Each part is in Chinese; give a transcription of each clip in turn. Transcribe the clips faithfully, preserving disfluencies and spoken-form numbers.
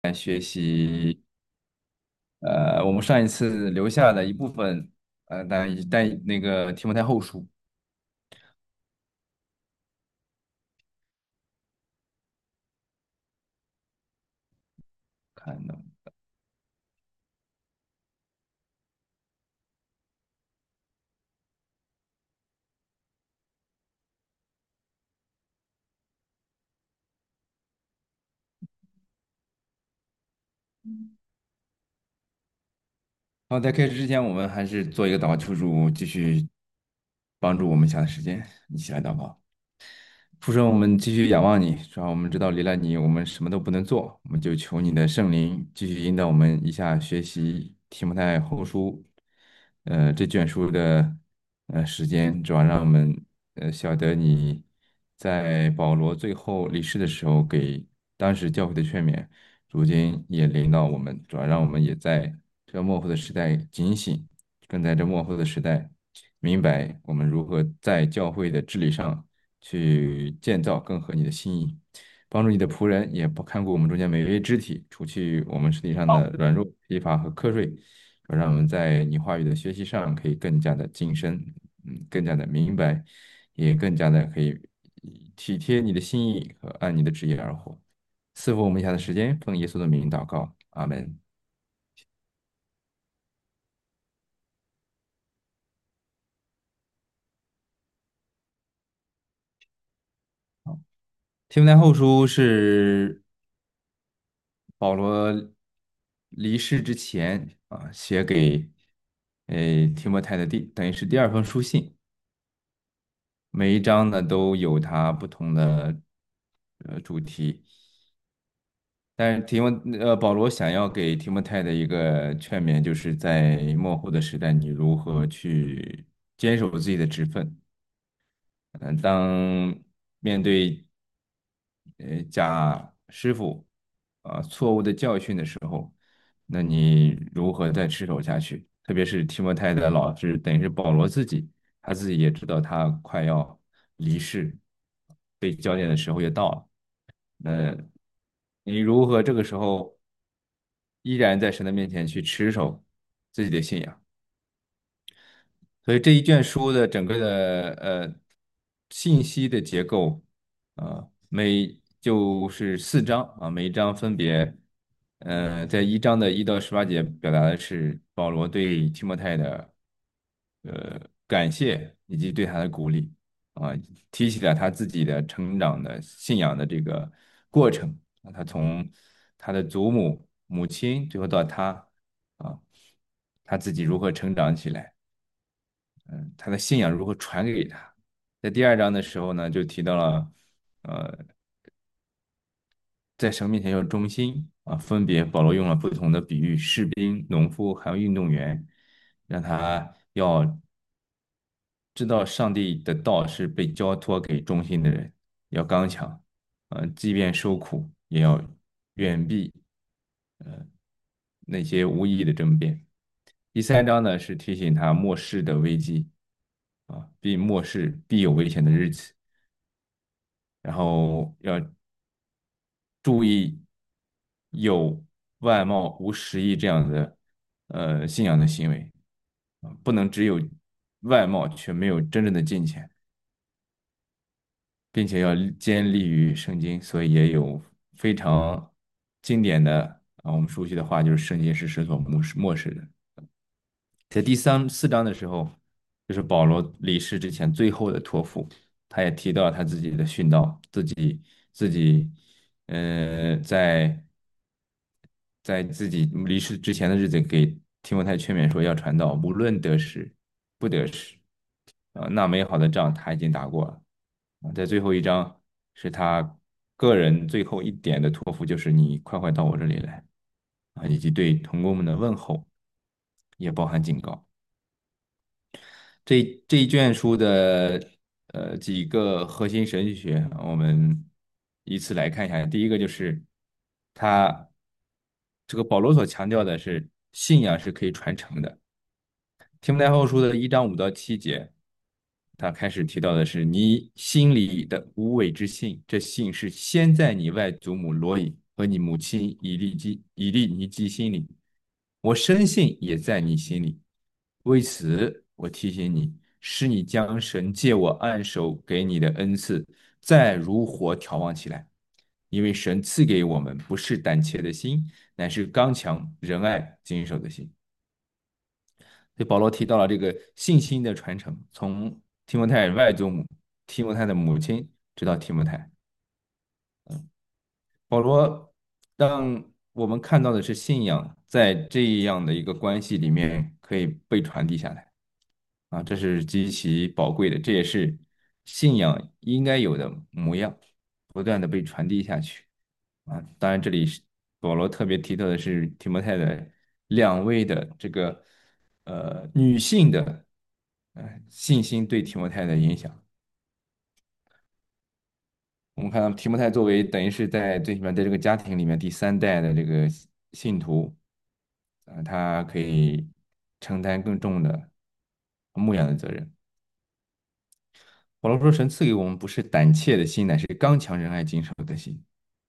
来学习，呃，我们上一次留下的一部分，呃，但但那个提摩太后书，看能好，在开始之前，我们还是做一个祷告，求主继续帮助我们下的时间，一起来祷告。父神，我们继续仰望你，主要我们知道离了你，我们什么都不能做，我们就求你的圣灵继续引导我们一下学习提摩太后书，呃，这卷书的呃时间，主要让我们呃晓得你在保罗最后离世的时候给当时教会的劝勉，如今也领导我们，主要让我们也在这个末后的时代警醒，更在这末后的时代明白我们如何在教会的治理上。去建造更合你的心意，帮助你的仆人，也不看顾我们中间每一位肢体，除去我们身体上的软弱、疲乏和瞌睡，让我们在你话语的学习上可以更加的谨慎，嗯，更加的明白，也更加的可以体贴你的心意和按你的旨意而活。赐福我们以下的时间，奉耶稣的名祷告，阿门。提摩太后书是保罗离世之前啊写给呃提摩太的第等于是第二封书信，每一章呢都有它不同的呃主题，但是提摩呃保罗想要给提摩太的一个劝勉，就是在末后的时代，你如何去坚守自己的职分，嗯、当面对呃假师傅啊、错误的教训的时候，那你如何再持守下去？特别是提摩太的老师，等于是保罗自己，他自己也知道他快要离世，被交接的时候也到了。那你如何这个时候依然在神的面前去持守自己的信仰？所以这一卷书的整个的呃信息的结构，啊，每就是四章啊，每一章分别，呃，在一章的一到十八节表达的是保罗对提摩太的呃感谢以及对他的鼓励啊，提起了他自己的成长的信仰的这个过程啊，他从他的祖母、母亲，最后到他啊，他自己如何成长起来。嗯，他的信仰如何传给他。在第二章的时候呢，就提到了，呃，在神面前要忠心啊，分别保罗用了不同的比喻，士兵、农夫还有运动员，让他要知道上帝的道是被交托给忠心的人，要刚强，呃，即便受苦，也要远避呃那些无意义的争辩。第三章呢是提醒他末世的危机啊，必末世必有危险的日子，然后要注意有外貌无实意这样的呃信仰的行为啊，不能只有外貌却没有真正的金钱，并且要坚立于圣经，所以也有非常经典的啊，我们熟悉的话就是圣经是神所漠视漠视的。在第三四章的时候，就是保罗离世之前最后的托付，他也提到他自己的殉道，自己自己，呃，在在自己离世之前的日子，给提摩太劝勉说要传道，无论得失不得失，啊，那美好的仗他已经打过了，啊，在最后一章是他个人最后一点的托付，就是你快快到我这里来，啊，以及对同工们的问候，也包含警告。这这一卷书的呃几个核心神学，我们依次来看一下。第一个就是他这个保罗所强调的是信仰是可以传承的。提摩太后书的一章五到七节，他开始提到的是你心里的无伪之信，这信是先在你外祖母罗以和你母亲以利基以利尼基心里，我深信也在你心里。为此，我提醒你，使你将神借我按手给你的恩赐，再如火眺望起来。因为神赐给我们不是胆怯的心，乃是刚强、仁爱、谨守的心。所以保罗提到了这个信心的传承，从提摩太外祖母、提摩太的母亲直到提摩太。保罗让我们看到的是信仰在这样的一个关系里面可以被传递下来啊，这是极其宝贵的，这也是信仰应该有的模样，不断的被传递下去啊。当然，这里是保罗特别提到的是提摩太的两位的这个呃女性的呃信心对提摩太的影响。我们看到提摩太作为等于是在最起码在这个家庭里面第三代的这个信徒，呃，他可以承担更重的牧养的责任。保罗说：“神赐给我们不是胆怯的心，乃是刚强仁爱谨守的心。”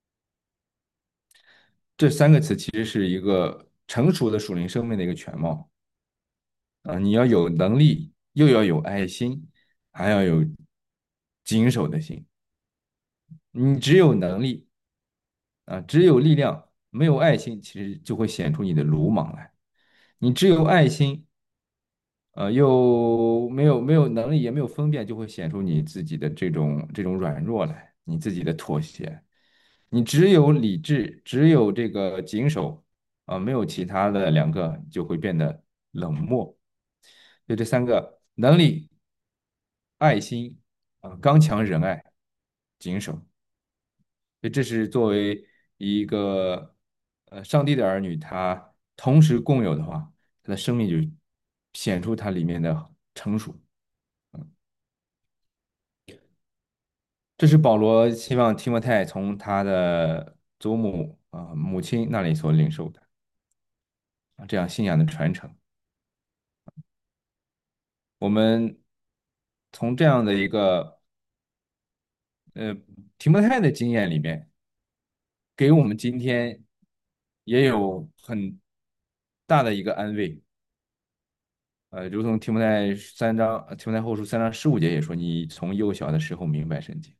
这三个词其实是一个成熟的属灵生命的一个全貌啊！你要有能力，又要有爱心，还要有谨守的心。你只有能力啊，只有力量，没有爱心，其实就会显出你的鲁莽来。你只有爱心，呃，又没有没有能力，也没有分辨，就会显出你自己的这种这种软弱来，你自己的妥协。你只有理智，只有这个谨守，啊、没有其他的两个，就会变得冷漠。就这三个能力、爱心，啊、刚强、仁爱、谨守。所以这是作为一个呃上帝的儿女，他同时共有的话，他的生命就显出他里面的成熟。这是保罗希望提摩太从他的祖母啊、母亲那里所领受的啊这样信仰的传承。我们从这样的一个呃提摩太的经验里面，给我们今天也有很大的一个安慰。呃，如同提摩太三章，提摩太后书三章十五节也说：“你从幼小的时候明白圣经。”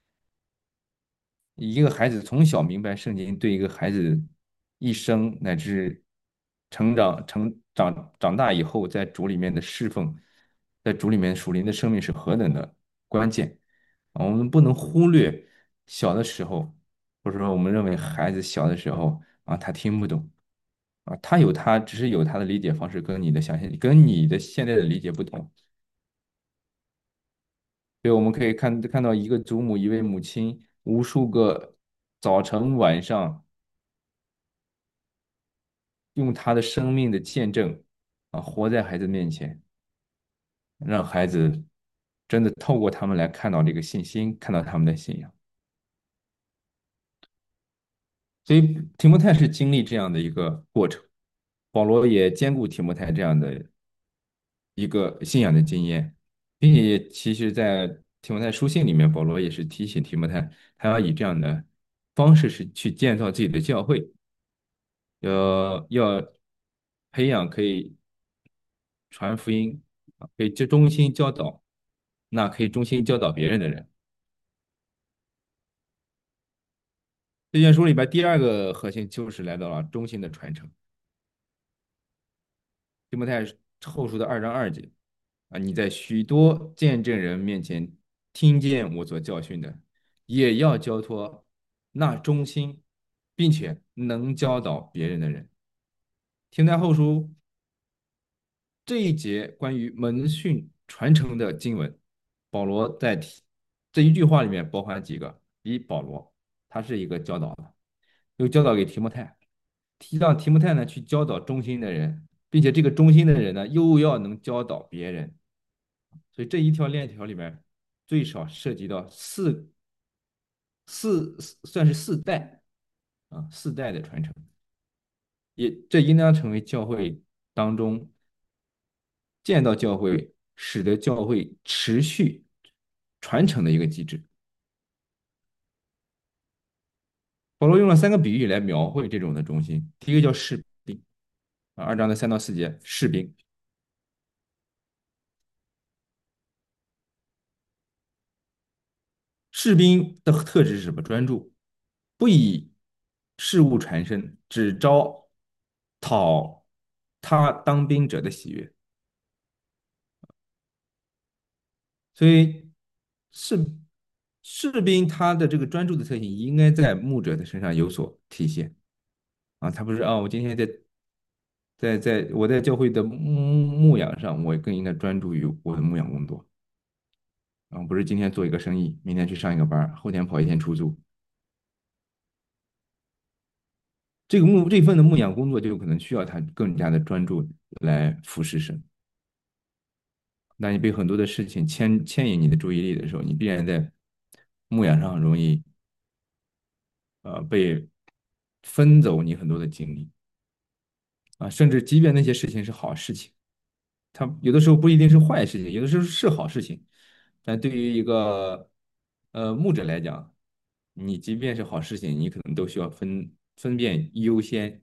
一个孩子从小明白圣经，对一个孩子一生乃至成长、成长长大以后，在主里面的侍奉，在主里面属灵的生命是何等的关键啊！我们不能忽略小的时候，或者说我们认为孩子小的时候啊，他听不懂啊，他有他只是有他的理解方式，跟你的想象、跟你的现在的理解不同。所以我们可以看看到一个祖母，一位母亲，无数个早晨晚上。用他的生命的见证啊，活在孩子面前，让孩子真的透过他们来看到这个信心，看到他们的信仰。所以提摩太是经历这样的一个过程，保罗也兼顾提摩太这样的一个信仰的经验，并且其实，在提摩太书信里面，保罗也是提醒提摩太，他要以这样的方式是去建造自己的教会，要要培养可以传福音啊，可以就忠心教导，那可以忠心教导别人的人。这卷书里边第二个核心就是来到了忠心的传承。提摩太后书的二章二节啊，你在许多见证人面前听见我所教训的，也要交托那忠心并且能教导别人的人。提摩太后书这一节关于门训传承的经文，保罗在提这一句话里面包含几个？一，保罗他是一个教导的，又教导给提摩太，提到提摩太呢去教导忠心的人，并且这个忠心的人呢又要能教导别人，所以这一条链条里面最少涉及到四四算是四代啊，四代的传承，也这应当成为教会当中建造教会，使得教会持续传承的一个机制。 保罗用了三个比喻来描绘这种的忠心。第一个叫士兵啊，二章的三到四节，士兵，士兵的特质是什么？专注，不以事物缠身，只招讨他当兵者的喜悦。所以士士兵他的这个专注的特性应该在牧者的身上有所体现啊。他不是啊，我今天在在在我在教会的牧牧养上，我更应该专注于我的牧养工作啊，不是今天做一个生意，明天去上一个班，后天跑一天出租。这个牧这份的牧养工作就可能需要他更加的专注来服侍神。当你被很多的事情牵牵引你的注意力的时候，你必然在牧养上容易呃被分走你很多的精力啊，甚至即便那些事情是好事情，它有的时候不一定是坏事情，有的时候是好事情，但对于一个呃牧者来讲，你即便是好事情，你可能都需要分分辨优先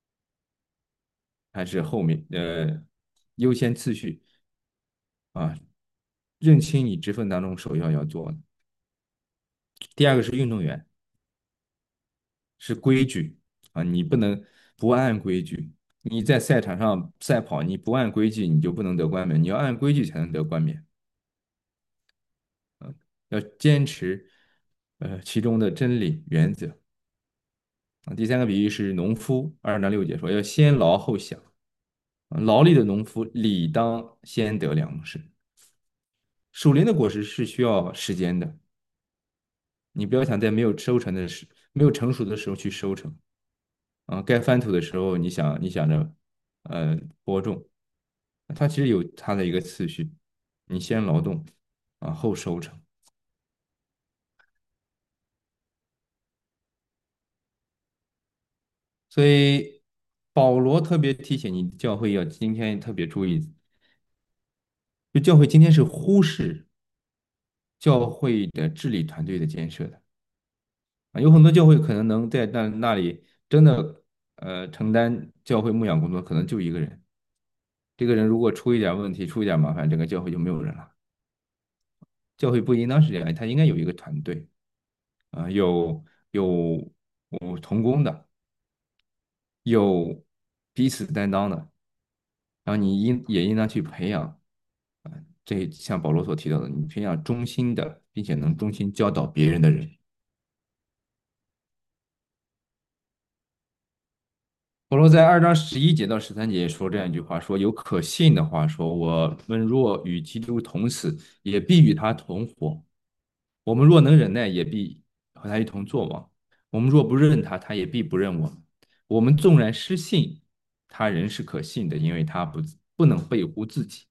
还是后面呃优先次序啊，认清你职分当中首要要做的。第二个是运动员，是规矩啊，你不能不按规矩。你在赛场上赛跑，你不按规矩，你就不能得冠冕，你要按规矩才能得冠冕。要坚持呃其中的真理原则啊。第三个比喻是农夫，二章六节说要先劳后享，劳力的农夫理当先得粮食。属灵的果实是需要时间的，你不要想在没有收成的时、没有成熟的时候去收成啊。该翻土的时候，你想你想着呃播种，它其实有它的一个次序，你先劳动啊后收成。所以保罗特别提醒你，教会要今天特别注意，就教会今天是忽视教会的治理团队的建设的啊。有很多教会可能能在那那里真的呃承担教会牧养工作，可能就一个人。这个人如果出一点问题，出一点麻烦，整个教会就没有人了。教会不应当是这样，他应该有一个团队啊，有有有同工的，有彼此担当的，然后你应也应当去培养啊，这像保罗所提到的，你培养忠心的，并且能忠心教导别人的人。保罗在二章十一节到十三节说这样一句话：说有可信的话说，我们若与基督同死，也必与他同活；我们若能忍耐，也必和他一同作王；我们若不认他，他也必不认我们。我们纵然失信，他仍是可信的，因为他不不能背乎自己。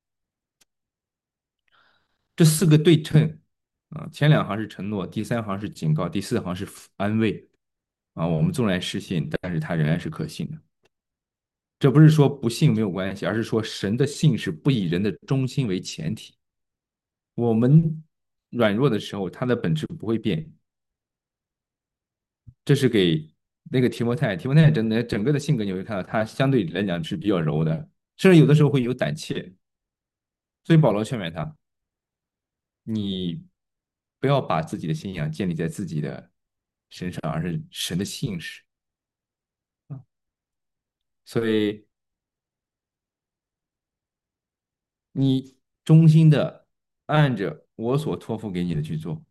这四个对称啊，前两行是承诺，第三行是警告，第四行是安慰啊。我们纵然失信，但是他仍然是可信的。这不是说不信没有关系，而是说神的信是不以人的忠心为前提。我们软弱的时候，他的本质不会变。这是给那个提摩太，提摩太整的整个的性格，你会看到他相对来讲是比较柔的，甚至有的时候会有胆怯。所以保罗劝勉他，你不要把自己的信仰建立在自己的身上，而是神的信实。所以你忠心的按着我所托付给你的去做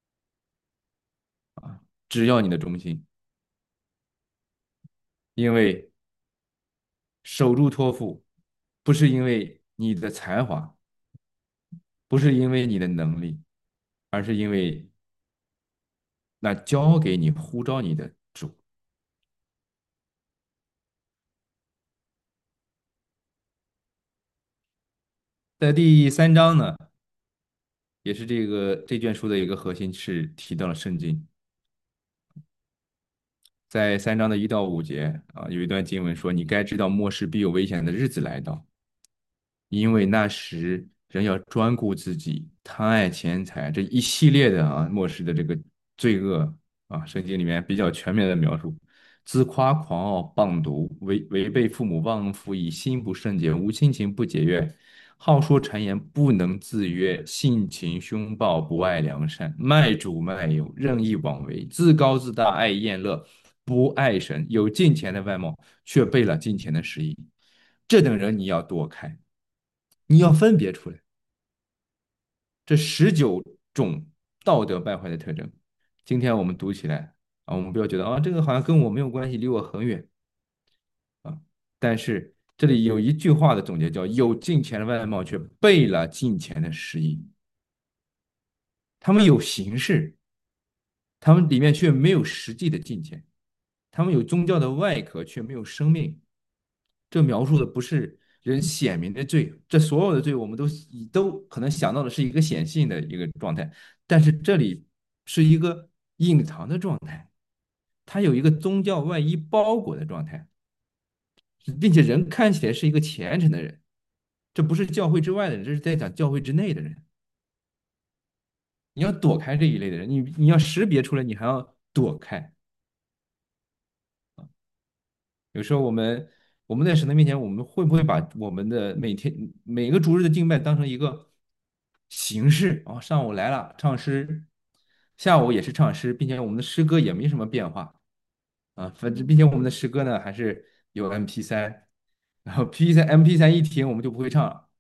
啊，只要你的忠心，因为守住托付不是因为你的才华，不是因为你的能力，而是因为那交给你呼召你的主。在第三章呢，也是这个这卷书的一个核心是提到了圣经。在三章的一到五节啊，有一段经文说：“你该知道末世必有危险的日子来到，因为那时人要专顾自己，贪爱钱财，这一系列的啊末世的这个罪恶啊，圣经里面比较全面的描述：自夸狂傲谤毒，违违背父母，忘恩负义，心不圣洁，无亲情，不节约，好说谗言，不能自约，性情凶暴，不爱良善，卖主卖友，任意妄为，自高自大，爱宴乐，不爱神，有金钱的外貌，却背了金钱的实意。这等人你要躲开，你要分别出来。这十九种道德败坏的特征，今天我们读起来啊，我们不要觉得啊，这个好像跟我没有关系，离我很远啊。但是这里有一句话的总结叫：有金钱的外貌，却背了金钱的实意。他们有形式，他们里面却没有实际的金钱；他们有宗教的外壳，却没有生命。这描述的不是人显明的罪，这所有的罪我们都都可能想到的是一个显性的一个状态，但是这里是一个隐藏的状态，它有一个宗教外衣包裹的状态，并且人看起来是一个虔诚的人，这不是教会之外的人，这是在讲教会之内的人。你要躲开这一类的人，你你要识别出来，你还要躲开。有时候我们我们在神的面前，我们会不会把我们的每天每个主日的敬拜当成一个形式啊？上午来了唱诗，下午也是唱诗，并且我们的诗歌也没什么变化啊。反正并且我们的诗歌呢还是有 M P 三，然后 P 三 M P 三一停我们就不会唱了。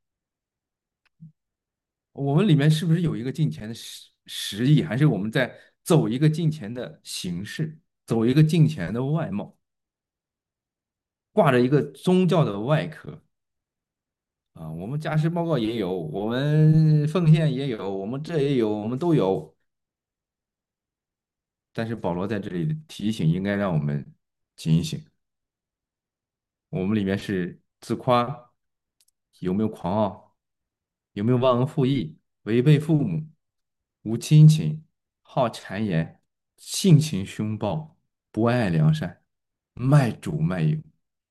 我们里面是不是有一个敬虔的实实意，还是我们在走一个敬虔的形式，走一个敬虔的外貌，挂着一个宗教的外壳？啊，我们家事报告也有，我们奉献也有，我们这也有，我们都有。但是保罗在这里的提醒，应该让我们警醒。我们里面是自夸，有没有狂傲，有没有忘恩负义，违背父母，无亲情，好谗言，性情凶暴，不爱良善，卖主卖友。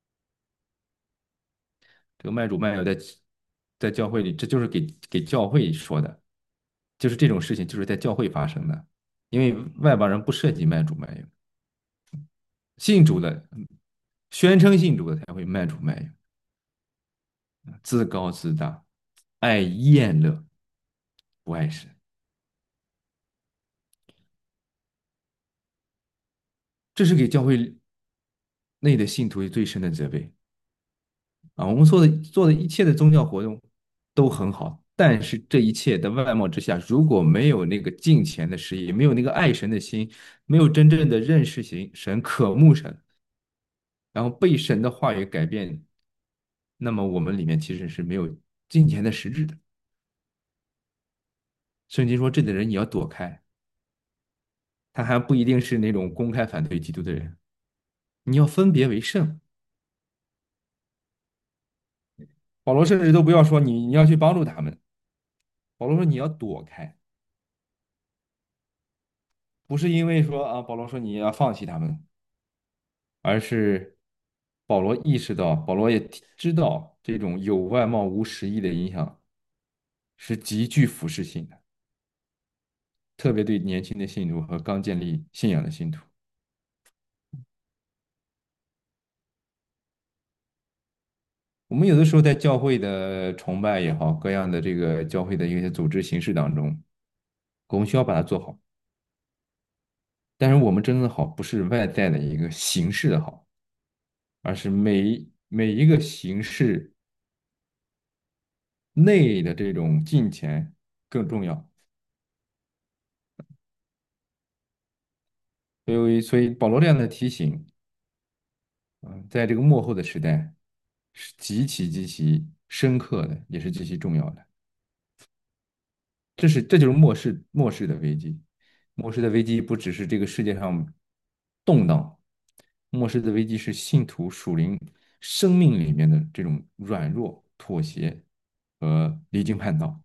这个卖主卖友在在教会里，这就是给给教会说的，就是这种事情就是在教会发生的，因为外邦人不涉及卖主卖友，信主的宣称信主的才会卖主卖友，自高自大，爱宴乐，不爱神，这是给教会内的信徒最深的责备啊！我们做的做的一切的宗教活动都很好，但是这一切的外貌之下，如果没有那个敬虔的事业，没有那个爱神的心，没有真正的认识神、神渴慕神，然后被神的话语改变，那么我们里面其实是没有金钱的实质的。圣经说，这的人你要躲开，他还不一定是那种公开反对基督的人，你要分别为圣。保罗甚至都不要说你你要去帮助他们，保罗说你要躲开，不是因为说啊，保罗说你要放弃他们，而是保罗意识到，保罗也知道这种有外貌无实意的影响是极具腐蚀性的，特别对年轻的信徒和刚建立信仰的信徒。我们有的时候在教会的崇拜也好，各样的这个教会的一些组织形式当中，我们需要把它做好。但是我们真正的好，不是外在的一个形式的好，而是每每一个形式内的这种金钱更重要。所以，所以保罗这样的提醒，嗯，在这个末后的时代是极其极其深刻的，也是极其重要的。这是这就是末世末世的危机。末世的危机不只是这个世界上动荡，末世的危机是信徒属灵生命里面的这种软弱、妥协和离经叛道。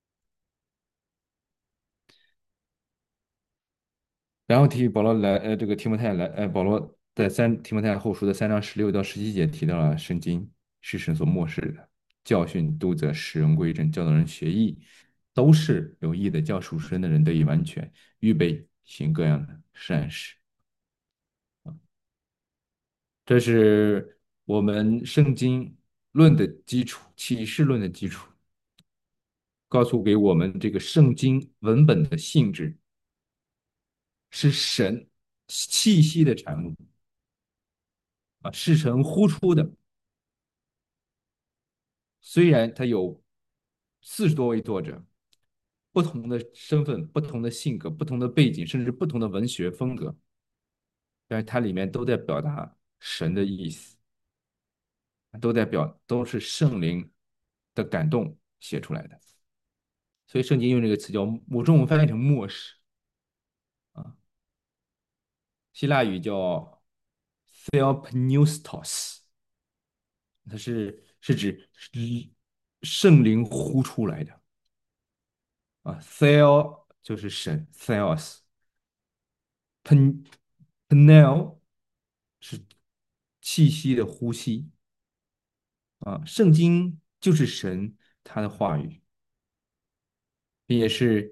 然后提保罗来，呃，这个提摩太来，呃，保罗在三提摩太后书的三章十六到十七节提到了圣经是神所漠视的，教训、督责、使人归正、教导人学艺，都是有益的，叫属神的人得以完全，预备行各样的善事。这是我们圣经论的基础，启示论的基础，告诉给我们这个圣经文本的性质是神气息的产物啊，是神呼出的。虽然它有四十多位作者，不同的身份、不同的性格、不同的背景，甚至不同的文学风格，但是它里面都在表达神的意思，都在表都是圣灵的感动写出来的。所以圣经用这个词叫，我中文翻译成末世啊，希腊语叫 Theopneustos，它是是指圣灵呼出来的啊，Theo 就是神，Theos，Pen Pneu 是气息的呼吸啊，圣经就是神他的话语，并且是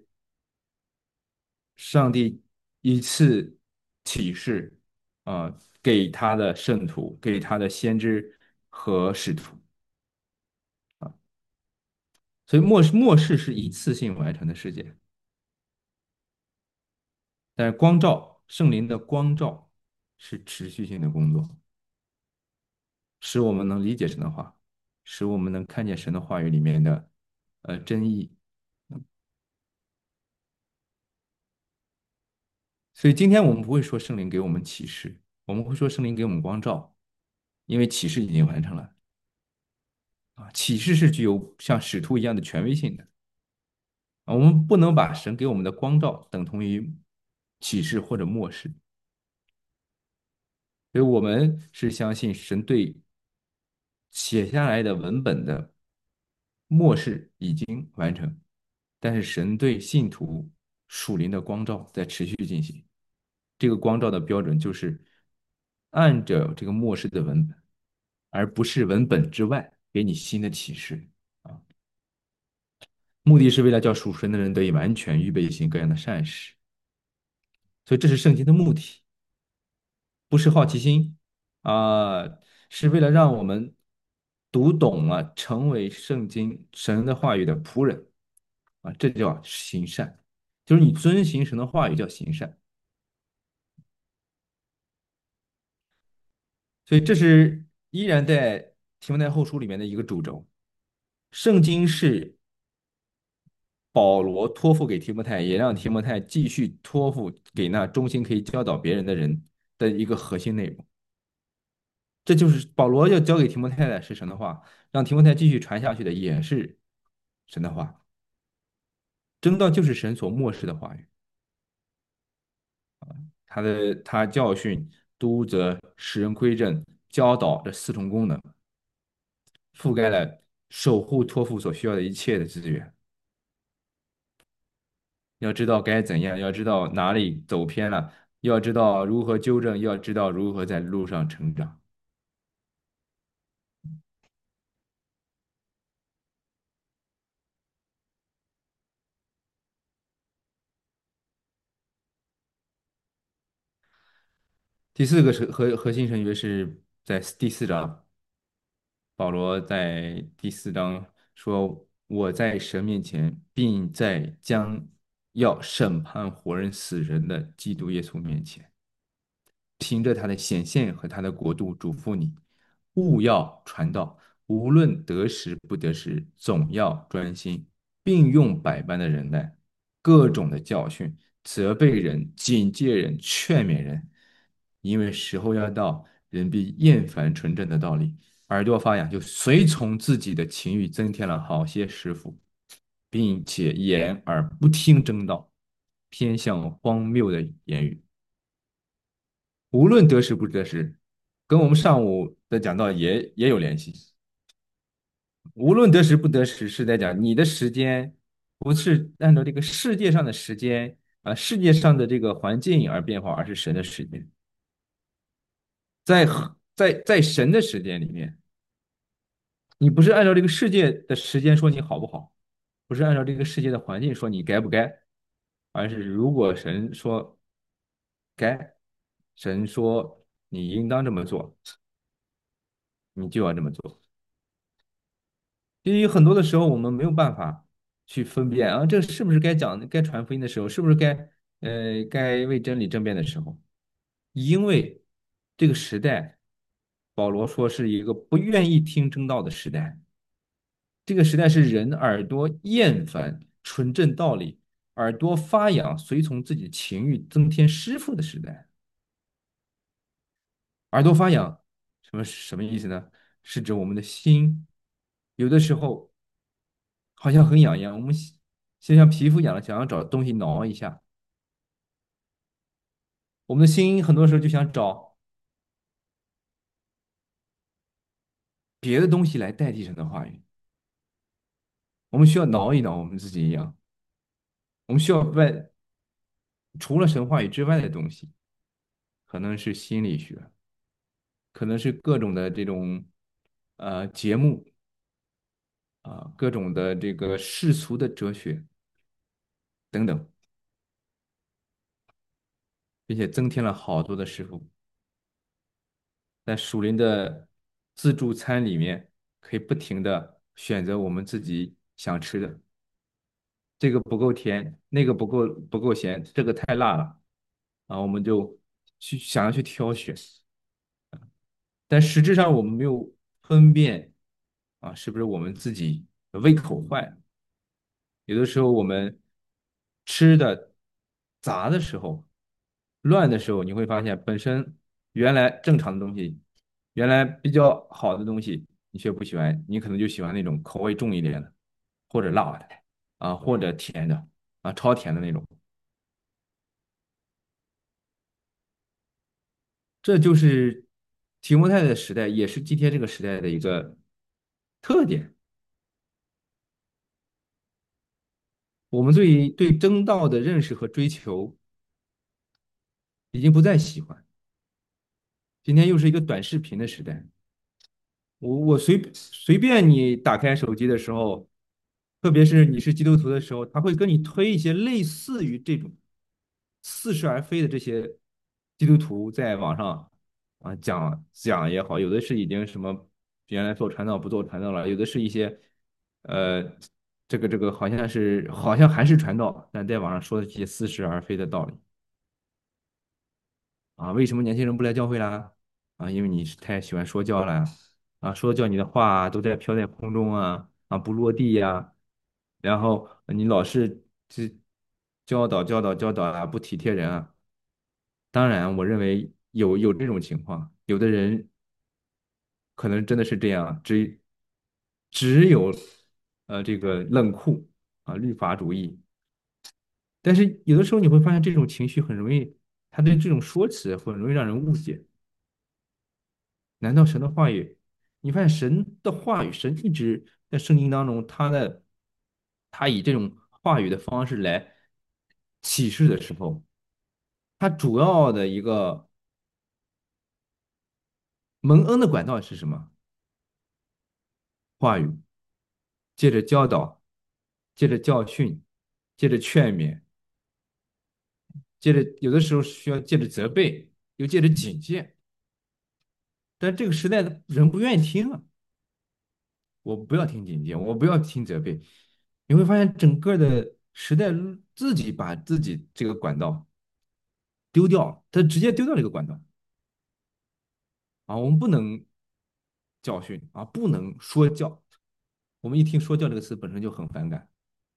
上帝一次启示啊，给他的圣徒，给他的先知和使徒啊，所以末世末世是一次性完成的事件，但是光照圣灵的光照是持续性的工作，使我们能理解神的话，使我们能看见神的话语里面的呃真意。所以今天我们不会说圣灵给我们启示，我们会说圣灵给我们光照，因为启示已经完成了啊，启示是具有像使徒一样的权威性的啊，我们不能把神给我们的光照等同于启示或者漠视，所以我们是相信神对写下来的文本的漠视已经完成，但是神对信徒属灵的光照在持续进行。这个光照的标准就是按着这个末世的文本，而不是文本之外给你新的启示啊。目的是为了叫属神的人得以完全预备行各样的善事，所以这是圣经的目的，不是好奇心啊，是为了让我们读懂了，成为圣经神的话语的仆人啊，这叫行善，就是你遵行神的话语叫行善。所以这是依然在提摩太后书里面的一个主轴。圣经是保罗托付给提摩太，也让提摩太继续托付给那忠心可以教导别人的人的一个核心内容。这就是保罗要教给提摩太的是神的话，让提摩太继续传下去的也是神的话。真道就是神所漠视的话语，他的他教训、督责、使人归正、教导这四重功能，覆盖了守护托付所需要的一切的资源。要知道该怎样，要知道哪里走偏了，要知道如何纠正，要知道如何在路上成长。第四个是核核心神学是在第四章，保罗在第四章说：“我在神面前，并在将要审判活人死人的基督耶稣面前。”凭着他的显现和他的国度，嘱咐你，勿要传道，无论得时不得时，总要专心，并用百般的忍耐，各种的教训，责备人、警戒人、劝勉人，因为时候要到，人必厌烦纯正的道理，耳朵发痒，就随从自己的情欲，增添了好些师傅，并且掩耳不听正道，偏向荒谬的言语。无论得时不得时，跟我们上午的讲到也也有联系。无论得时不得时，是在讲你的时间不是按照这个世界上的时间啊，世界上的这个环境而变化，而是神的时间。在在在神的时间里面，你不是按照这个世界的时间说你好不好，不是按照这个世界的环境说你该不该，而是如果神说该，神说你应当这么做，你就要这么做。因为很多的时候，我们没有办法去分辨啊，这是不是该讲、该传福音的时候，是不是该呃该为真理争辩的时候？因为这个时代，保罗说是一个不愿意听正道的时代。这个时代是人耳朵厌烦纯正道理，耳朵发痒，随从自己的情欲，增添师傅的时代。耳朵发痒，什么什么意思呢？是指我们的心，有的时候好像很痒一样，我们就像皮肤痒了，想要找东西挠一下。我们的心很多时候就想找别的东西来代替神的话语，我们需要挠一挠我们自己一样，我们需要外除了神话语之外的东西，可能是心理学，可能是各种的这种呃节目啊、各种的这个世俗的哲学等等，并且增添了好多的师傅，在属灵的自助餐里面，可以不停的选择我们自己想吃的，这个不够甜，那个不够不够咸，这个太辣了啊，我们就去想要去挑选，但实质上我们没有分辨啊，是不是我们自己的胃口坏了？有的时候我们吃的杂的时候，乱的时候，你会发现本身原来正常的东西，原来比较好的东西，你却不喜欢，你可能就喜欢那种口味重一点的，或者辣的啊，或者甜的啊，超甜的那种。这就是提摩太的时代，也是今天这个时代的一个特点。我们对对正道的认识和追求已经不再喜欢。今天又是一个短视频的时代，我我随随便你打开手机的时候，特别是你是基督徒的时候，他会跟你推一些类似于这种似是而非的这些基督徒在网上啊讲讲也好，有的是已经什么原来做传道不做传道了，有的是一些呃这个这个好像是好像还是传道，但在网上说的这些似是而非的道理。啊，为什么年轻人不来教会啦？啊，因为你是太喜欢说教了啊，说教你的话都在飘在空中啊，啊不落地呀、然后你老是这教导教导教导啊，不体贴人啊。当然，我认为有有这种情况，有的人可能真的是这样，只只有呃这个冷酷啊律法主义，但是有的时候你会发现这种情绪很容易，他对这种说辞很容易让人误解。难道神的话语？你发现神的话语，神一直在圣经当中，他的他以这种话语的方式来启示的时候，他主要的一个蒙恩的管道是什么？话语，借着教导，借着教训，借着劝勉，借着有的时候需要借着责备，又借着警戒。但这个时代的人不愿意听啊，我不要听警戒，我不要听责备，你会发现整个的时代自己把自己这个管道丢掉，他直接丢掉这个管道啊！我们不能教训啊，不能说教。我们一听说教这个词本身就很反感，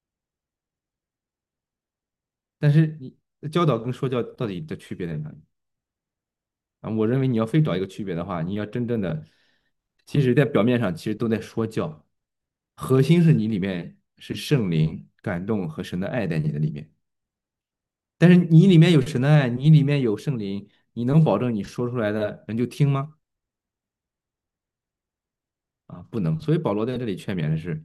但是你教导跟说教到底的区别在哪里啊？我认为你要非找一个区别的话，你要真正的，其实在表面上其实都在说教，核心是你里面是圣灵感动和神的爱在你的里面。但是你里面有神的爱，你里面有圣灵，你能保证你说出来的人就听吗？啊，不能。所以保罗在这里劝勉的是，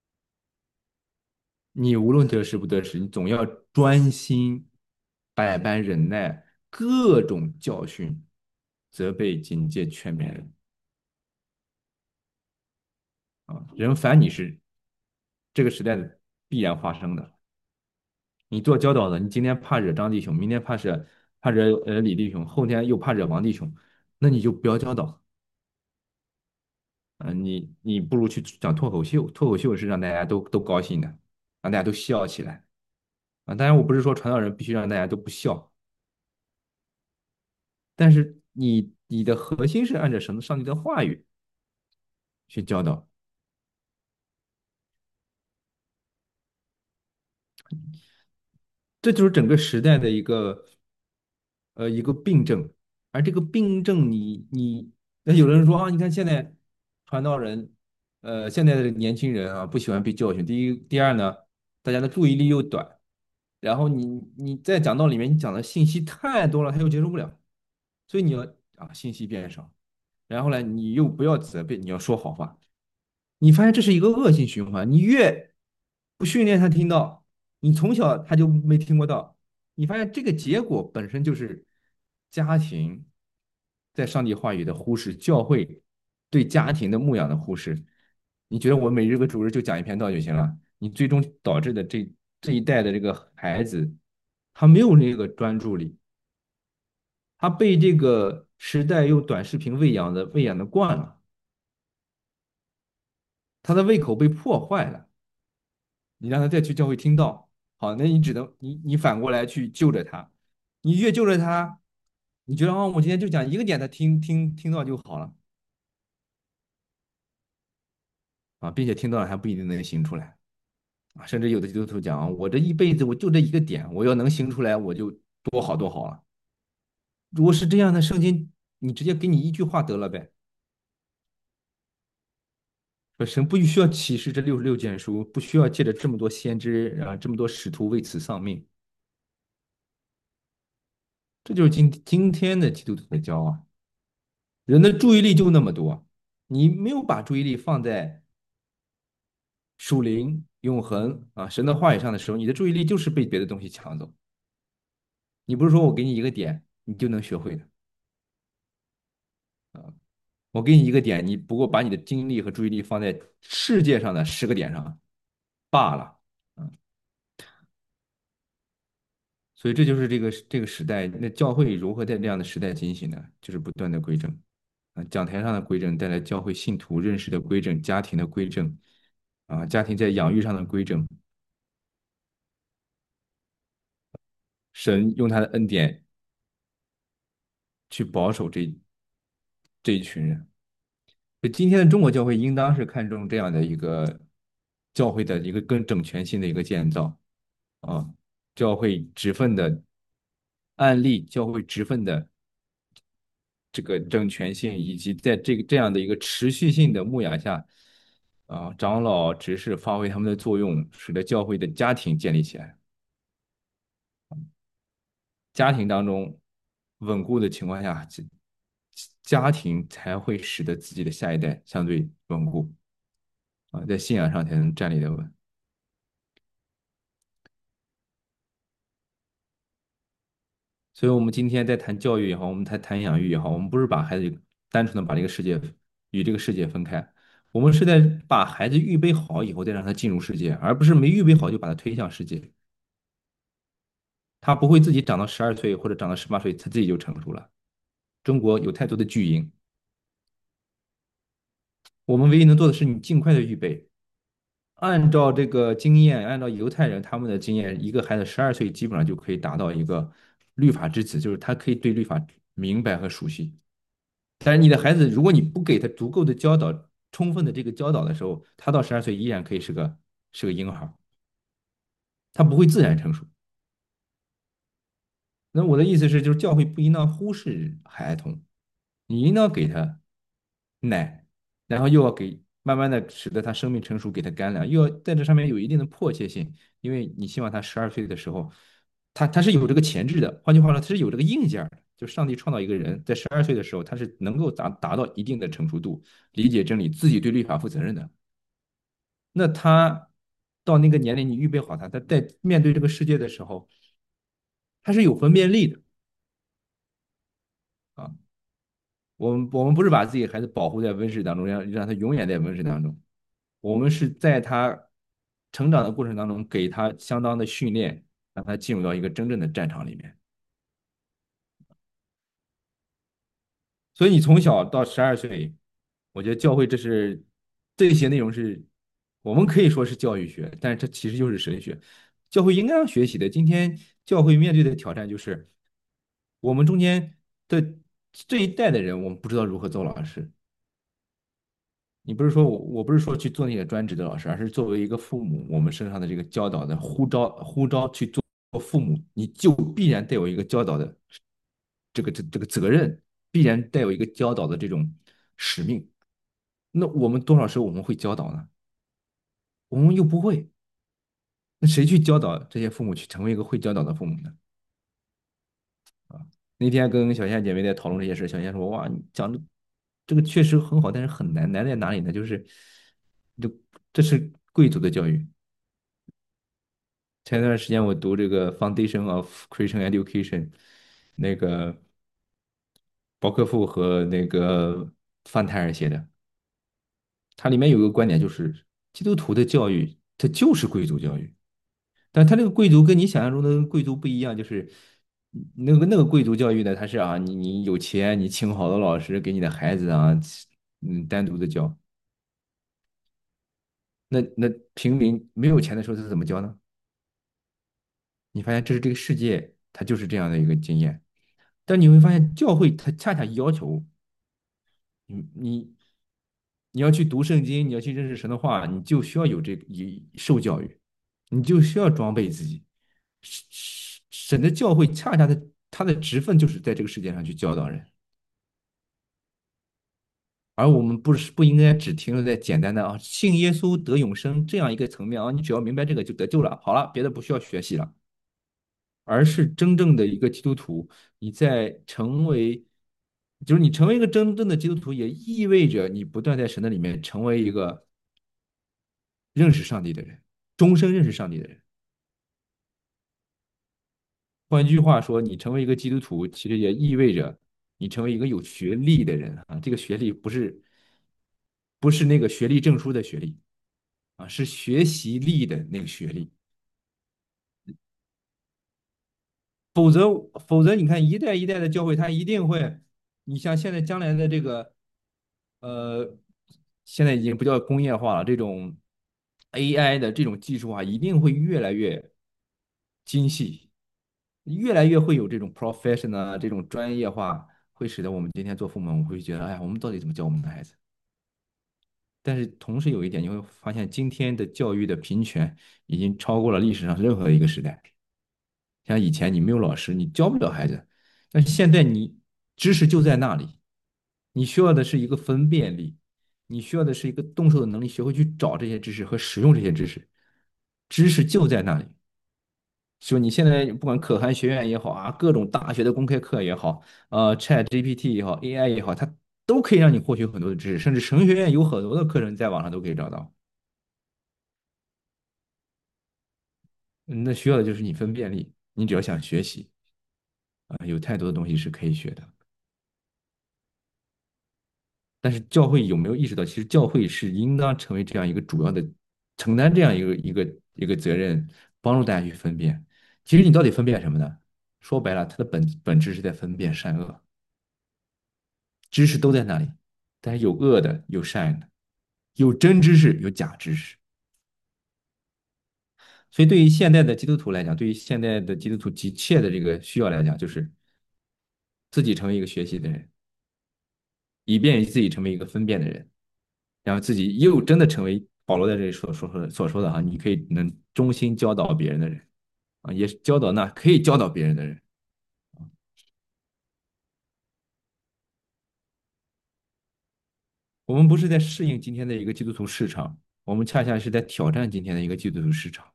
你无论得时不得时，你总要专心，百般忍耐，各种教训、责备、警戒、劝勉人啊。人烦你是这个时代的必然发生的。你做教导的，你今天怕惹张弟兄，明天怕是怕惹呃李弟兄，后天又怕惹王弟兄，那你就不要教导。啊，你你不如去讲脱口秀，脱口秀是让大家都都高兴的，让大家都笑起来啊。当然，我不是说传道人必须让大家都不笑，但是你你的核心是按照什么上帝的话语去教导，这就是整个时代的一个呃一个病症。而这个病症你，你那有人说啊，你看现在传道人，呃，现在的年轻人啊，不喜欢被教训。第一，第二呢，大家的注意力又短，然后你你在讲道里面你讲的信息太多了，他又接受不了，所以你要啊信息变少，然后呢，你又不要责备，你要说好话。你发现这是一个恶性循环，你越不训练他听到，你从小他就没听过道，你发现这个结果本身就是家庭在上帝话语的忽视，教会对家庭的牧养的忽视。你觉得我每日个主日就讲一篇道就行了？你最终导致的这这一代的这个孩子，他没有那个专注力，他被这个时代用短视频喂养的喂养的惯了，他的胃口被破坏了。你让他再去教会听到，好，那你只能你你反过来去救着他，你越救着他，你觉得哦，我今天就讲一个点，他听听听到就好了啊，并且听到了还不一定能行出来啊，甚至有的基督徒讲啊，我这一辈子我就这一个点，我要能行出来，我就多好多好了。如果是这样的，圣经你直接给你一句话得了呗，说神不需要启示这六十六卷书，不需要借着这么多先知啊，这么多使徒为此丧命，这就是今今天的基督徒的骄傲。人的注意力就那么多，你没有把注意力放在属灵、永恒啊神的话语上的时候，你的注意力就是被别的东西抢走。你不是说我给你一个点，你就能学会的啊？我给你一个点，你不过把你的精力和注意力放在世界上的十个点上罢了。啊，所以这就是这个这个时代，那教会如何在这样的时代进行呢？就是不断的规正啊，讲台上的规正带来教会信徒认识的规正，家庭的规正啊，家庭在养育上的规正，神用他的恩典去保守这这一群人。今天的中国教会应当是看重这样的一个教会的一个更整全性的一个建造啊，教会职分的案例，教会职分的这个整全性，以及在这个这样的一个持续性的牧养下，啊，长老执事发挥他们的作用，使得教会的家庭建立起来。家庭当中稳固的情况下，家庭才会使得自己的下一代相对稳固啊，在信仰上才能站立得稳。所以，我们今天在谈教育也好，我们谈谈养育也好，我们不是把孩子单纯的把这个世界与这个世界分开，我们是在把孩子预备好以后再让他进入世界，而不是没预备好就把他推向世界。他不会自己长到十二岁或者长到十八岁，他自己就成熟了。中国有太多的巨婴，我们唯一能做的是你尽快的预备。按照这个经验，按照犹太人他们的经验，一个孩子十二岁基本上就可以达到一个律法之子，就是他可以对律法明白和熟悉。但是你的孩子，如果你不给他足够的教导、充分的这个教导的时候，他到十二岁依然可以是个是个婴孩，他不会自然成熟。那我的意思是，就是教会不应当忽视孩童，你应当给他奶，然后又要给慢慢的使得他生命成熟，给他干粮，又要在这上面有一定的迫切性，因为你希望他十二岁的时候，他他是有这个潜质的，换句话说，他是有这个硬件的。就上帝创造一个人，在十二岁的时候，他是能够达达到一定的成熟度，理解真理，自己对律法负责任的。那他到那个年龄，你预备好他，他在面对这个世界的时候，他是有分辨力的啊。我们我们不是把自己孩子保护在温室当中，让让他永远在温室当中。我们是在他成长的过程当中，给他相当的训练，让他进入到一个真正的战场里面。 所以你从小到十二岁，我觉得教会这是这些内容是我们可以说是教育学，但是这其实就是神学。教会应该要学习的。今天教会面对的挑战就是我们中间的这一代的人，我们不知道如何做老师。你不是说我，我不是说去做那个专职的老师，而是作为一个父母，我们身上的这个教导的呼召，呼召去做父母，你就必然带有一个教导的这个这这个责任，必然带有一个教导的这种使命。那我们多少时候我们会教导呢？我们又不会，那谁去教导这些父母去成为一个会教导的父母呢？那天跟小仙姐妹在讨论这些事，小仙说：“哇，你讲的这个确实很好，但是很难，难在哪里呢？就是就这是贵族的教育。前段时间我读这个《Foundation of Christian Education》，那个保克富和那个范泰尔写的，它里面有一个观点，就是基督徒的教育，它就是贵族教育。但他那个贵族跟你想象中的贵族不一样，就是那个那个贵族教育呢，他是啊，你你有钱，你请好的老师给你的孩子啊，嗯，单独的教。那那平民没有钱的时候，他怎么教呢？你发现这是这个世界，它就是这样的一个经验。但你会发现，教会它恰恰要求你你你要去读圣经，你要去认识神的话，你就需要有这个一受教育，你就需要装备自己。神神的教会恰恰的他的职分就是在这个世界上去教导人，而我们不是不应该只停留在简单的啊信耶稣得永生这样一个层面啊，你只要明白这个就得救了，好了，别的不需要学习了，而是真正的一个基督徒，你在成为。就是你成为一个真正的基督徒，也意味着你不断在神的里面成为一个认识上帝的人，终身认识上帝的人。换句话说，你成为一个基督徒，其实也意味着你成为一个有学历的人啊。这个学历不是不是那个学历证书的学历啊，是学习力的那个学历。否则，否则你看一代一代的教会，它一定会，你像现在将来的这个，呃，现在已经不叫工业化了，这种 A I 的这种技术啊，一定会越来越精细，越来越会有这种 professional 啊这种专业化，会使得我们今天做父母，我们会觉得，哎呀，我们到底怎么教我们的孩子？但是同时有一点，你会发现今天的教育的平权已经超过了历史上任何一个时代。像以前你没有老师，你教不了孩子，但是现在你知识就在那里，你需要的是一个分辨力，你需要的是一个动手的能力，学会去找这些知识和使用这些知识，知识就在那里。说你现在不管可汗学院也好啊，各种大学的公开课也好，呃，Chat G P T 也好，A I 也好，它都可以让你获取很多的知识，甚至神学院有很多的课程在网上都可以找到。嗯那需要的就是你分辨力，你只要想学习啊，有太多的东西是可以学的。但是教会有没有意识到，其实教会是应当成为这样一个主要的，承担这样一个一个一个责任，帮助大家去分辨。其实你到底分辨什么呢？说白了，它的本本质是在分辨善恶，知识都在那里，但是有恶的，有善的，有真知识，有假知识。所以对于现代的基督徒来讲，对于现代的基督徒急切的这个需要来讲，就是自己成为一个学习的人，以便于自己成为一个分辨的人。然后自己又真的成为保罗在这里所说的所说的哈，你可以能忠心教导别人的人啊，也是教导那可以教导别人的人。我们不是在适应今天的一个基督徒市场，我们恰恰是在挑战今天的一个基督徒市场。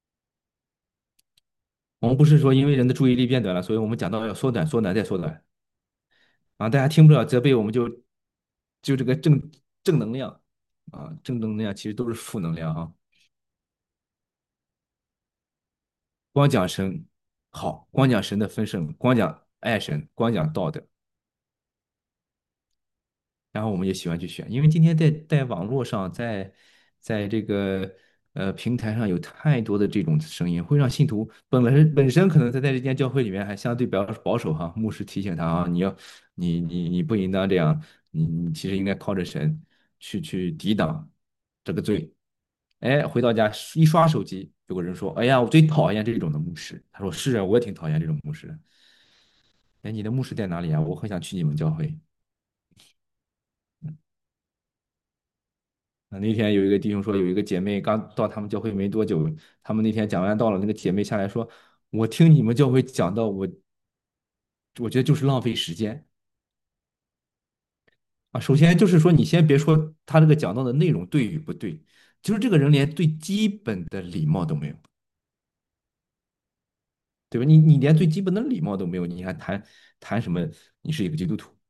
我们不是说因为人的注意力变短了，所以我们讲到要缩短、缩短再缩短啊，大家听不了责备，我们就就这个正正能量啊，正能量其实都是负能量啊。光讲神好，光讲神的丰盛，光讲爱神，光讲道德，然后我们也喜欢去选，因为今天在在网络上，在在这个呃，平台上有太多的这种声音，会让信徒本来本身可能他在这间教会里面还相对比较保守哈，牧师提醒他啊，你要你你你不应当这样，你你其实应该靠着神去去抵挡这个罪。哎，回到家一刷手机，有个人说：“哎呀，我最讨厌这种的牧师。”他说：“是啊，我也挺讨厌这种牧师的。”哎，你的牧师在哪里啊？我很想去你们教会。啊，那天有一个弟兄说，有一个姐妹刚到他们教会没多久，他们那天讲完道了，那个姐妹下来说：“我听你们教会讲道，我我觉得就是浪费时间啊。”首先就是说，你先别说他这个讲道的内容对与不对，就是这个人连最基本的礼貌都没有，对吧？你你连最基本的礼貌都没有，你还谈谈什么？你是一个基督徒？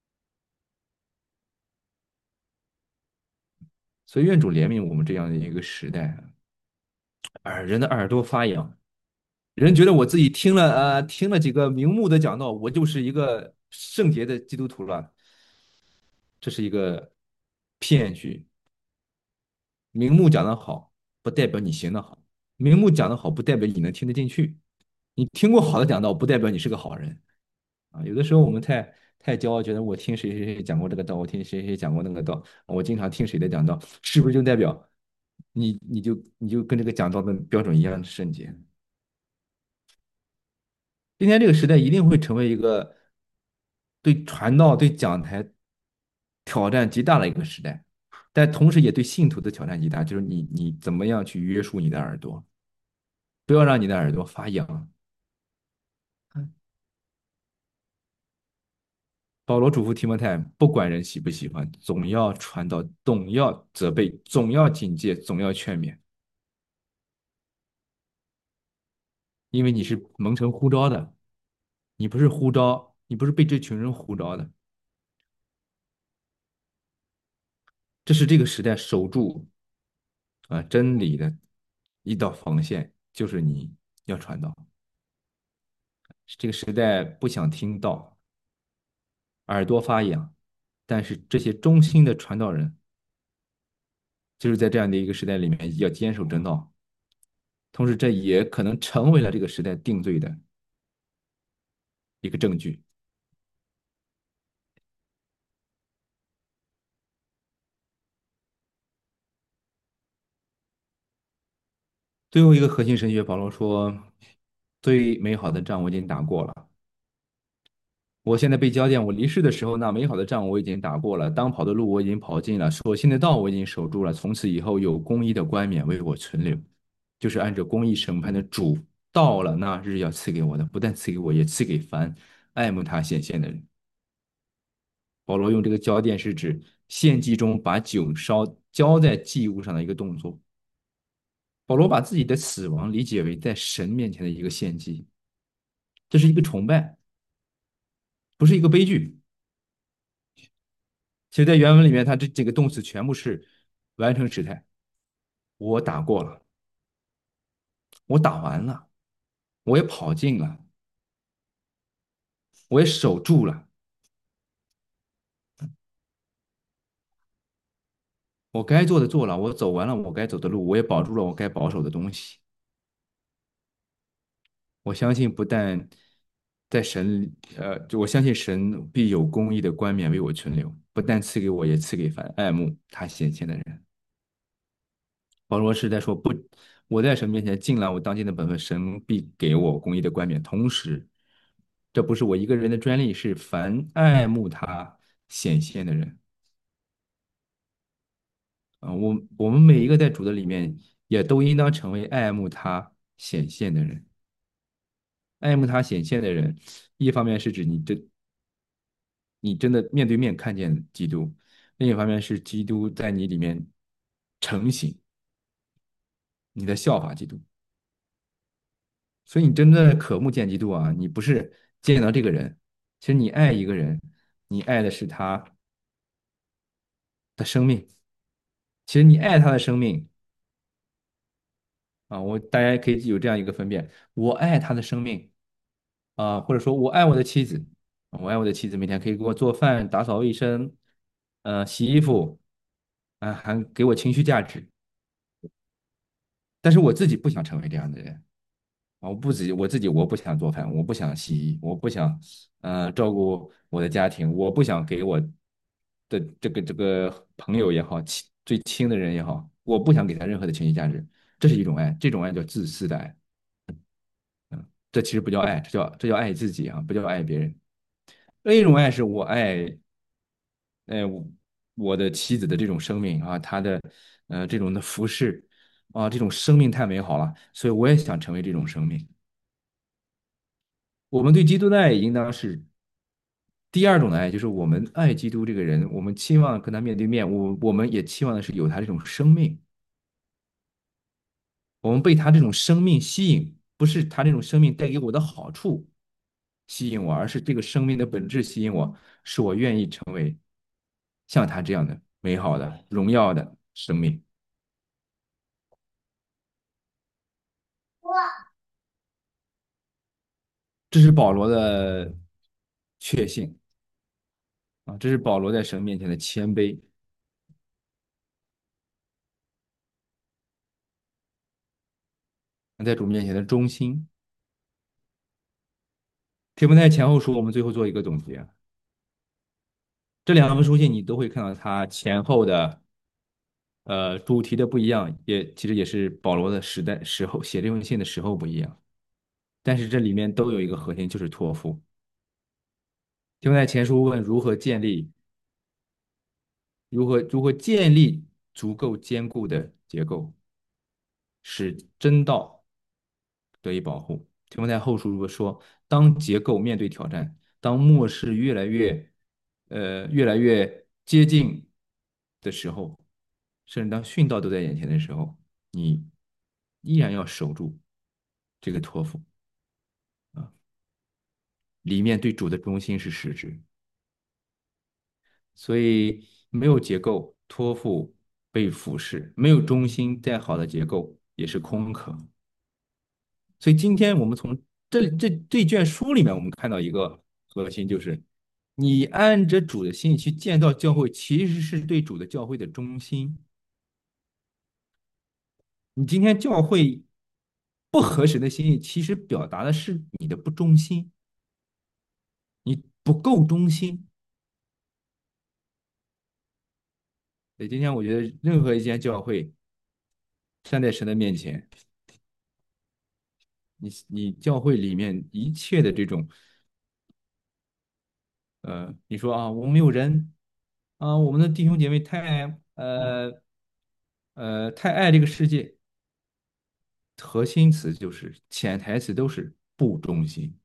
所以愿主怜悯我们这样的一个时代啊，耳人的耳朵发痒，人觉得我自己听了呃听了几个名目的讲道，我就是一个圣洁的基督徒了，这是一个骗局。名目讲得好，不代表你行得好；名目讲得好，不代表你能听得进去。你听过好的讲道，不代表你是个好人啊。有的时候我们太太骄傲，觉得我听谁谁谁讲过这个道，我听谁谁讲过那个道，我经常听谁的讲道，是不是就代表你你就你就跟这个讲道的标准一样圣洁？今天这个时代一定会成为一个对传道、对讲台挑战极大的一个时代，但同时也对信徒的挑战极大，就是你你怎么样去约束你的耳朵，不要让你的耳朵发痒。保罗嘱咐提摩太，不管人喜不喜欢，总要传道，总要责备，总要警戒，总要劝勉，因为你是蒙城呼召的，你不是呼召，你不是被这群人呼召的，这是这个时代守住啊真理的一道防线，就是你要传道。这个时代不想听道，耳朵发痒，但是这些忠心的传道人，就是在这样的一个时代里面要坚守真道，同时这也可能成为了这个时代定罪的一个证据。最后一个核心神学，保罗说：“最美好的仗我已经打过了，我现在被交奠，我离世的时候，那美好的仗我已经打过了，当跑的路我已经跑尽了，所信的道我已经守住了。从此以后，有公义的冠冕为我存留，就是按照公义审判的主，到了那日要赐给我的，不但赐给我，也赐给凡爱慕他显现的人。”保罗用这个浇奠是指献祭中把酒烧浇在祭物上的一个动作。保罗把自己的死亡理解为在神面前的一个献祭，这是一个崇拜，不是一个悲剧。其实，在原文里面，它这几个动词全部是完成时态。我打过了，我打完了，我也跑尽了，我也守住了，我该做的做了，我走完了我该走的路，我也保住了我该保守的东西。我相信，不但在神，呃，就我相信神必有公义的冠冕为我存留，不但赐给我，也赐给凡爱慕他显现的人。保罗是在说，不，我在神面前尽了我当尽的本分，神必给我公义的冠冕。同时，这不是我一个人的专利，是凡爱慕他显现的人啊、呃我我们每一个在主的里面，也都应当成为爱慕他显现的人。爱慕他显现的人，一方面是指你真你真的面对面看见基督，另一方面是基督在你里面成型，你在效法基督。所以你真正的渴慕见基督啊，你不是见到这个人，其实你爱一个人，你爱的是他的生命。其实你爱他的生命啊，我大家可以有这样一个分辨：我爱他的生命啊，或者说我爱我的妻子，我爱我的妻子，每天可以给我做饭、打扫卫生，呃，洗衣服，啊，还给我情绪价值。 但是我自己不想成为这样的人啊，我不自己我自己我不想做饭，我不想洗衣，我不想呃照顾我的家庭，我不想给我的这个这个朋友也好，亲最亲的人也好，我不想给他任何的情绪价值，这是一种爱，这种爱叫自私的爱。嗯，这其实不叫爱，这叫这叫爱自己啊，不叫爱别人。另一种爱是我爱，呃，我我的妻子的这种生命啊，她的呃这种的服饰啊，这种生命太美好了，所以我也想成为这种生命。我们对基督的爱应当是第二种的爱，就是我们爱基督这个人，我们期望跟他面对面，我我们也期望的是有他这种生命，我们被他这种生命吸引，不是他这种生命带给我的好处吸引我，而是这个生命的本质吸引我，是我愿意成为像他这样的美好的、荣耀的生命。这是保罗的确信啊，这是保罗在神面前的谦卑，在主面前的忠心。提摩太前后书，我们最后做一个总结。这两封书信你都会看到它前后的呃主题的不一样，也其实也是保罗的时代时候写这封信的时候不一样，但是这里面都有一个核心，就是托付。提摩太前书问如何建立如何如何建立足够坚固的结构，使真道得以保护。提摩太后书如果说，当结构面对挑战，当末世越来越呃越来越接近的时候，甚至当殉道都在眼前的时候，你依然要守住这个托付啊，里面对主的忠心是实质。所以没有结构，托付被腐蚀；没有中心，再好的结构也是空壳。所以今天我们从这这这卷书里面，我们看到一个核心，就是你按着主的心意去建造教会，其实是对主的教会的忠心。你今天教会不合神的心意，其实表达的是你的不忠心，你不够忠心。所以今天我觉得，任何一间教会站在神的面前，你你教会里面一切的这种呃，你说啊，我们没有人啊，我们的弟兄姐妹太呃呃太爱这个世界，核心词就是潜台词都是不忠心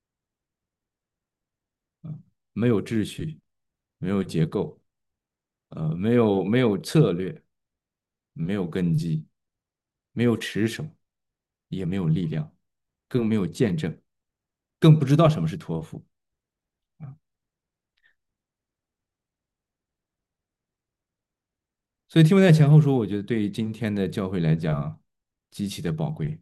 啊，没有秩序，没有结构，呃，没有没有策略，没有根基，没有持守，也没有力量，更没有见证，更不知道什么是托付啊。所以提摩太前后书，我觉得对于今天的教会来讲极其的宝贵，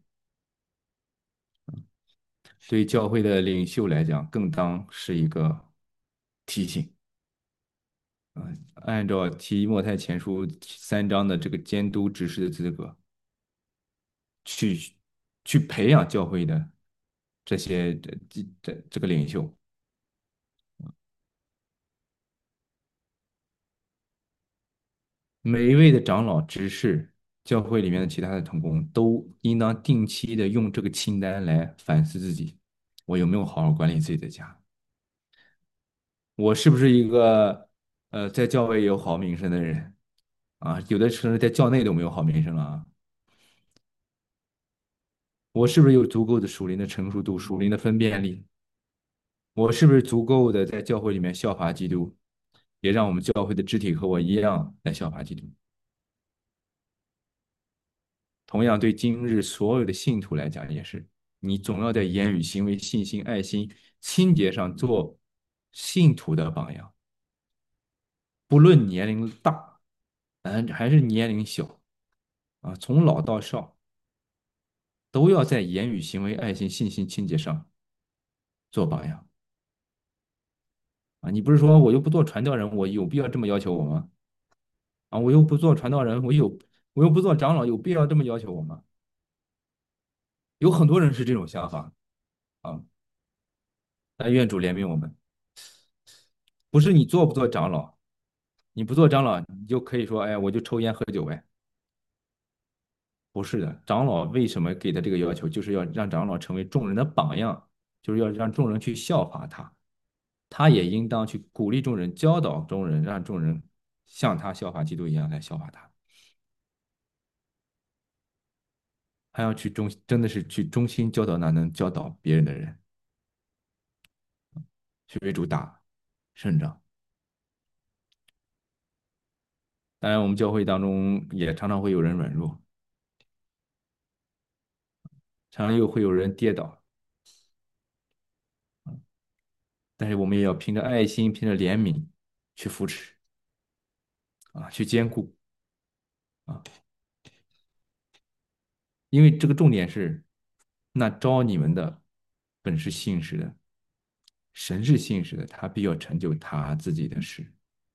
对于教会的领袖来讲更当是一个提醒啊。按照提摩太前书三章的这个监督执事的资格，去去培养教会的这些这这这这个领袖，每一位的长老、执事，教会里面的其他的同工，都应当定期的用这个清单来反思自己，我有没有好好管理自己的家。我是不是一个呃在教会有好名声的人啊？有的甚至在教内都没有好名声了啊！我是不是有足够的属灵的成熟度、属灵的分辨力？我是不是足够的在教会里面效法基督，也让我们教会的肢体和我一样来效法基督？同样，对今日所有的信徒来讲也是，你总要在言语、行为、信心、爱心、清洁上做信徒的榜样，不论年龄大，嗯，还是年龄小啊，从老到少。都要在言语、行为、爱心、信心、清洁上做榜样啊！你不是说我又不做传道人，我有必要这么要求我吗？啊，我又不做传道人，我有我又不做长老，有必要这么要求我吗？ 有很多人是这种想法啊。但愿主怜悯我们，不是你做不做长老，你不做长老，你就可以说，哎呀，我就抽烟喝酒呗。不是的，长老为什么给他这个要求，就是要让长老成为众人的榜样，就是要让众人去效法他，他也应当去鼓励众人，教导众人，让众人像他效法基督一样来效法他，还要去忠，真的是去忠心教导那能教导别人的人，去为主打胜仗。当然，我们教会当中也常常会有人软弱，常常又会有人跌倒，但是我们也要凭着爱心，凭着怜悯去扶持啊，去兼顾啊，因为这个重点是，那招你们的本是信实的，神是信实的，他必要成就他自己的事。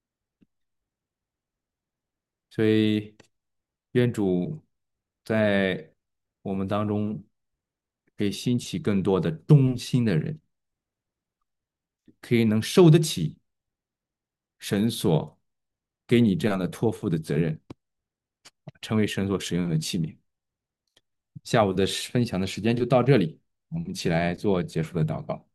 所以，愿主在我们当中给兴起更多的忠心的人，可以能受得起神所给你这样的托付的责任，成为神所使用的器皿。下午的分享的时间就到这里，我们一起来做结束的祷告。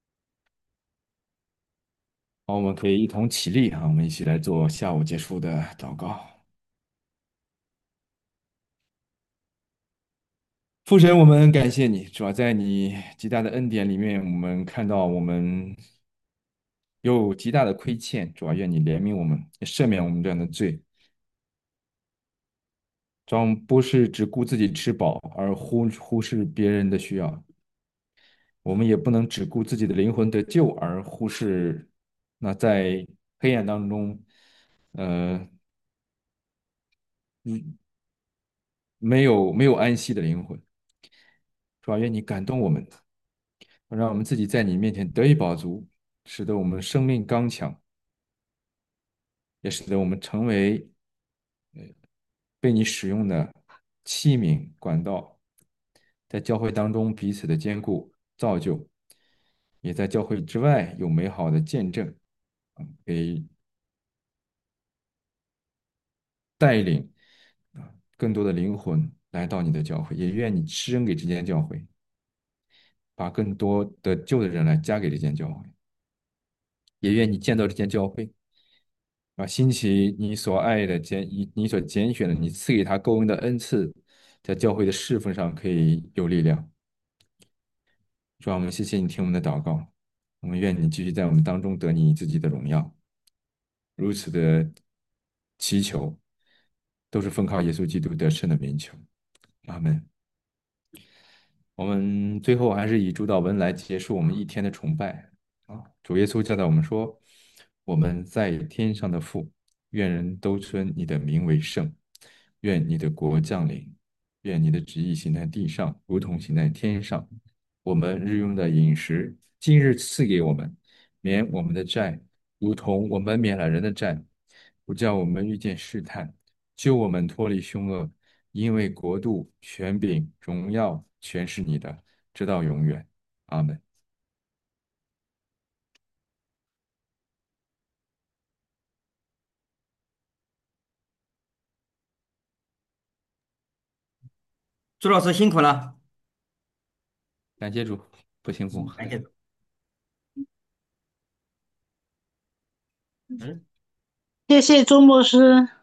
好，我们可以一同起立啊，我们一起来做下午结束的祷告。父神，我们感谢你，主要在你极大的恩典里面，我们看到我们有极大的亏欠，主要愿你怜悯我们，赦免我们这样的罪。主要我们不是只顾自己吃饱，而忽忽视别人的需要。我们也不能只顾自己的灵魂得救，而忽视那在黑暗当中，呃，嗯没有没有安息的灵魂。主要愿你感动我们，让我们自己在你面前得以饱足，使得我们生命刚强，也使得我们成为呃被你使用的器皿管道，在教会当中彼此的坚固造就，也在教会之外有美好的见证，给带领啊更多的灵魂来到你的教会，也愿你施恩给这间教会，把更多的旧的人来加给这间教会，也愿你见到这间教会。啊，兴起你所爱的拣你你所拣选的，你赐给他够恩的恩赐，在教会的侍奉上可以有力量。主啊，我们谢谢你听我们的祷告，我们愿你继续在我们当中得你自己的荣耀。如此的祈求，都是奉靠耶稣基督得胜的名求。阿门。我们最后还是以主祷文来结束我们一天的崇拜啊！主耶稣教导我们说：“我们在天上的父，愿人都尊你的名为圣，愿你的国降临，愿你的旨意行在地上，如同行在天上。我们日用的饮食，今日赐给我们，免我们的债，如同我们免了人的债，不叫我们遇见试探，救我们脱离凶恶。”因为国度、权柄、荣耀全是你的，直到永远。阿门。 朱老师辛苦了， 感谢主，不辛苦。 嗯，感谢。嗯。 谢谢周牧师。